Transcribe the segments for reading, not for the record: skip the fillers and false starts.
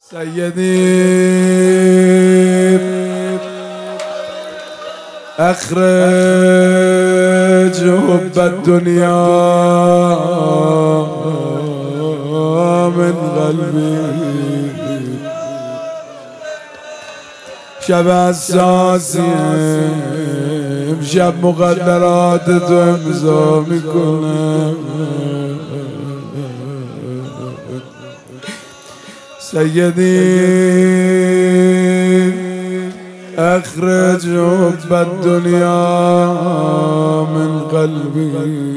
سيدي أخرج حب الدنيا من قلبي. شب حساسیم، شب مقدرات تو امضا میکنم. سيدي أخرج حب الدنيا من قلبي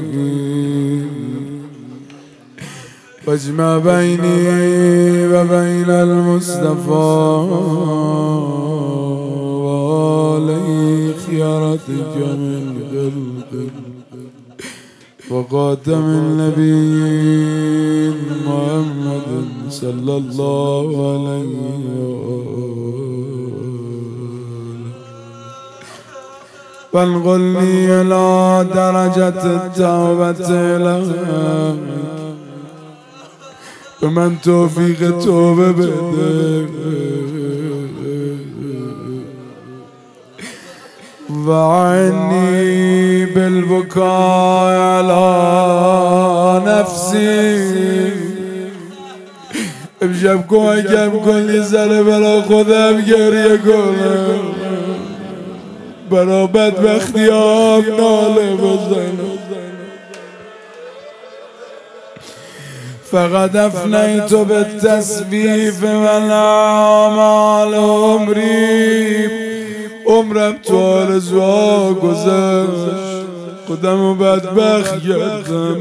واجمع بيني وبين المصطفى وعلي خيارتك من قلبي وخاتم النبيين محمد صلى الله عليه وآله وانقلني إلى درجة التوبة إليك بمن توفيق توبة بيدك وعني بالبكاء على نفسي. امشب کمکم کن یه ذره برا خودم گریه کنم، برا بدبختیام ناله بزنم. فقد افنیت بالتسویف والأعمال عمری. عمرم تو آرزوها گذشت، خودمو بدبخت کردم.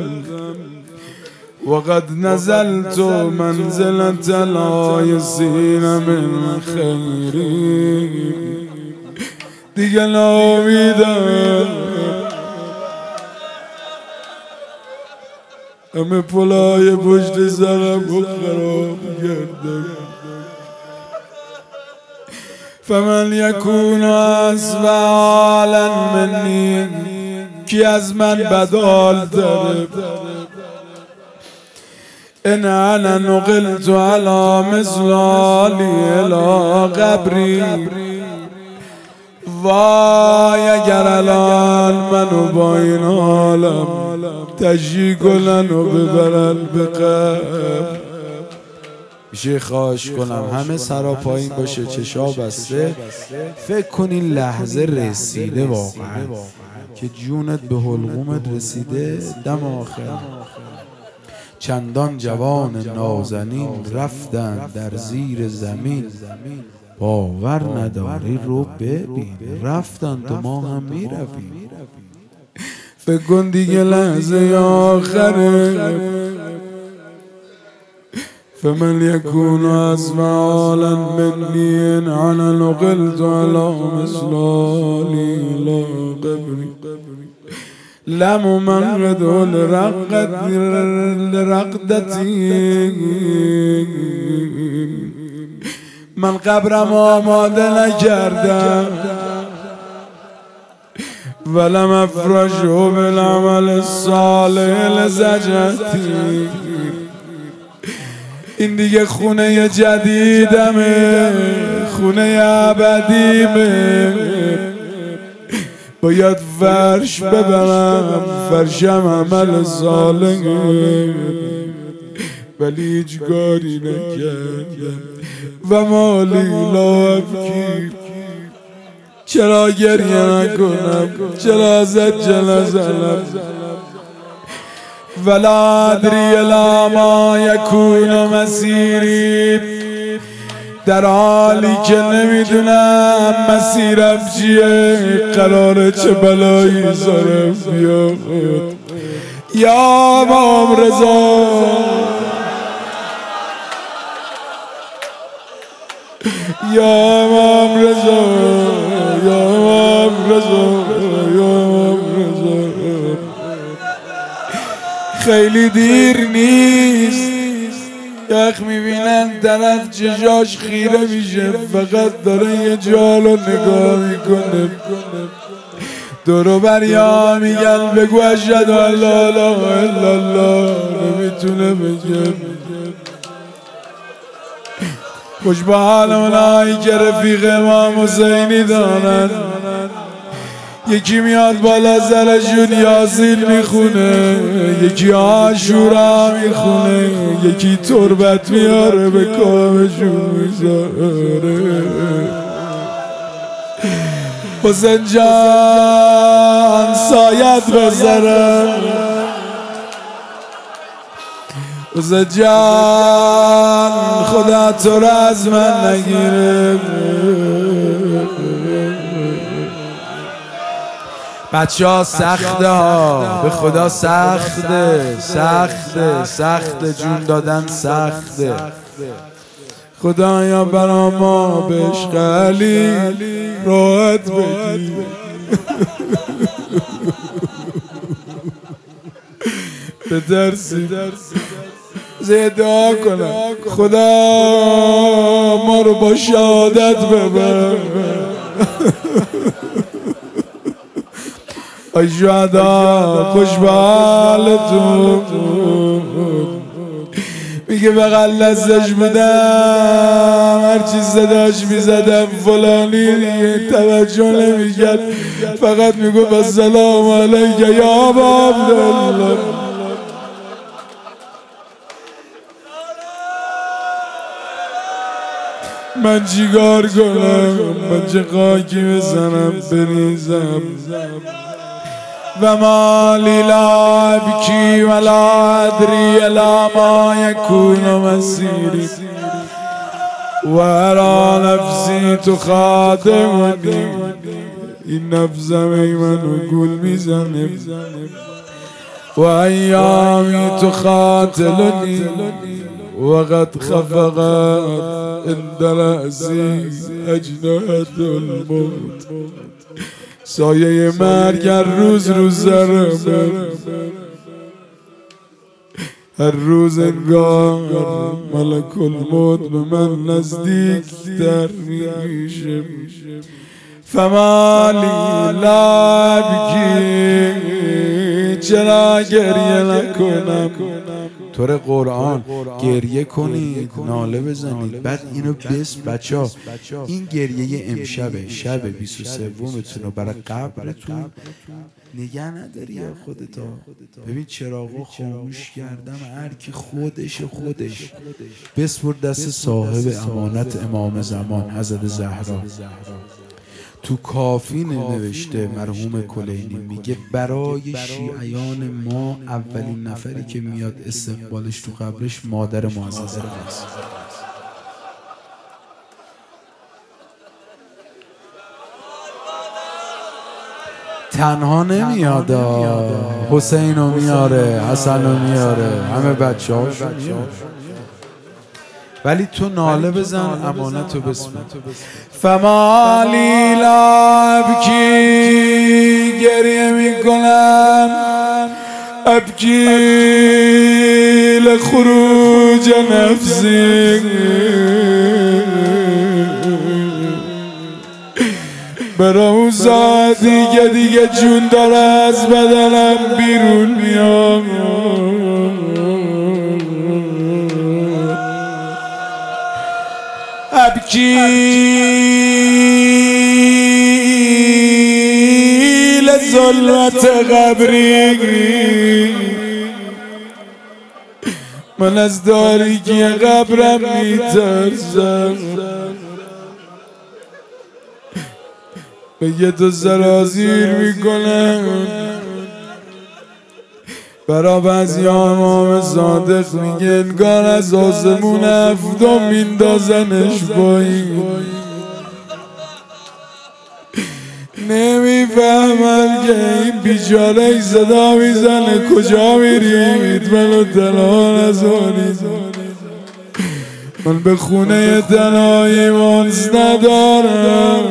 وقد نزلت منزلة العایسین من خیری. دیگه ناامیدم، همه پلای پشت سرم خراب کردم. فمن یکون اسوأ حالا منی، کی از من بدحال تره. ان انا نقلت على مثلالی الى قبری. وای اگر الان منو با این حالم تشییع کنن و ببرن به قبر. میشه خواهش کنم همه سرا پایین باشه، چشا بسته. فکر کنین لحظه رسیده واقعا که جونت به حلقومت رسیده. دم آخر چندان جوان نازنین رفتن در زیر زمین. باور نداری رو ببین، رفتن تو ما هم میرویم. فکر کن دیگه لحظه آخره. فمن يكون أسوأ حالا مني إن أنا نقلت على مثلالي إلى قبري. لم أمرض لرقدتي. من قبرم آماده نکردم ولم افرشه بالعمل الصالح لزجتی. این دیگه خونه جدیدمه، خونه ابدیمه. باید فرش ببرم، فرشم عمل صالحه، ولی هیچ کاری نکردم. و مالی لا ابکی، چرا گریه نکنم، چرا زجر نزنم. ولا ادری الی ما یکون مسیری، در حالی که نمیدونم مسیرم چیه، قراره چه بلایی سرم بیاد. یا امام رضا، یا امام رضا، یا امام رضا، یا امام رضا. خیلی دیر نیست، یخ میبینن طرف چشاش خیره میشه، فقط داره یه جالو نگاه میکنه. دورو بریا میگن بگو اشهد ان لا اله الا الله، نمیتونه بگه. خوش به حال اونایی که رفیق امام حسینی دارن. یکی میاد بالا سرشون یاسین میخونه، یکی عاشورا میخونه، یکی تربت میاره به کامشون میذاره. حسین جان سایت بذاره، حسین جان خدا تو را از من نگیره. بچه ها سخته ها، به خدا سخته، سخته سخته، جون دادن سخته. خدایا برا ما به عشق علی راحت بگیر. به درسی دعا کنم خدا ما رو با شهادت ببر. ای شهدا خوش به حالتون. میگه بغل دستش بودم هرچی صداش میزدم فلانی توجه نمیکرد، فقط میگفت السلام علیک یا ابا عبدالله. من چیکار کنم؟ من چه خاکی بزنم بریزم؟ و ما لی لا ابکی و لا ادری الی ما یکون مسیری و ارا نفسی تخاطبنی. این نفسم ای منو گول میزنه و ایامی تخاطلنی و قد خفقت عند رأسی اجنحة الموت. سایه مرگ هر روز روزرم، هر روز انگار ملک الموت به من نزدیک تر میشه. فما لی لا ابکی، چرا گریه نکنم؟ طور قرآن گریه کنید، ناله بزنید، بعد اینو بچه ها این گریه امشبه، شب 23 رو برای قبرتون نگه نداری یا خودتا. ببین چراغو خاموش کردم، هر کی خودش بسپر دست صاحب امانت امام زمان حضرت زهرا. تو کافی نوشته مرحوم کلینی، میگه برای شیعیان ما اولین نفری که میاد استقبالش تو قبرش مادر معززه است. تنها نمیاد، حسینو میاره، حسنو میاره، همه بچه هاشو میاره، ولی تو ناله بزن امانتو بسپر. فما لی لا ابکی، گریه میکنم، ابکی لخروج نفسی، برای اون ساعتی که دیگه جون داره از بدنم بیرون میام. ابکی لظلمت قبری، من از تاریکی قبرم میترسم. بگه تو سرازیر میکنم. برا بعضی امام صادق میگه انگار از آسمون هفتم میندازنش پایین. نمیفهمم که این بیچاره ای صدا میزنه کجا میرید، منو تنها نذارید، من به خونه تنهایی مانز ندارم.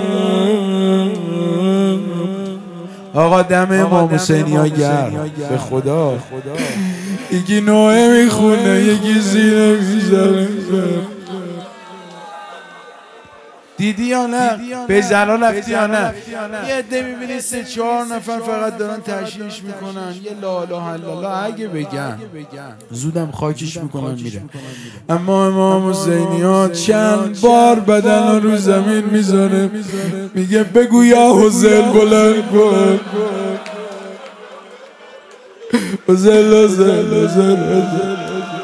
آقا دم امام حسینی ها گرم به خدا. یکی نوعه میخونه، یکی زینه میزنه. دیدی یا نه؟ به زرا رفتی یا نه؟ یه عده میبینی 3-4 نفر فقط دارن تشییش میکنن، یه لا اله الا الله اگه بگن زودم خاکش میکنن میره. اما امام حسینی چند بار بدن رو زمین میذاره، میگه بگو یا حسین بلند کن، حسین.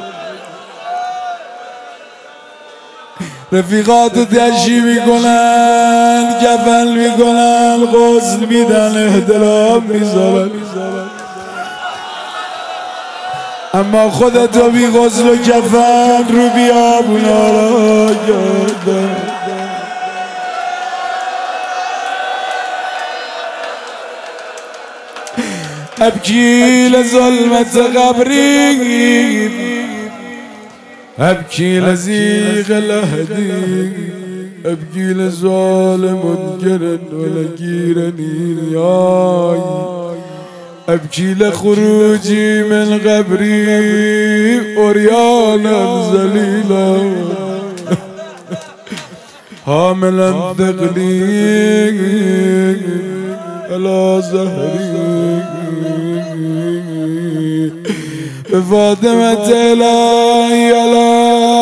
رفیقاتو تشییع میکنن، کفن میکنن، غسل میدن، احترام میذارن، اما خودتو بی غسل و کفن رو بیابونا را گردن. ابکی لظلمت قبری، ابکی لزیغ لهدی، ابکی لظالم گرن ولگیرنی یای، ابکی لخروجی من قبری اوریانا ذلیلا حاملا ثقلی علی ظهری بفاطمة الهی علی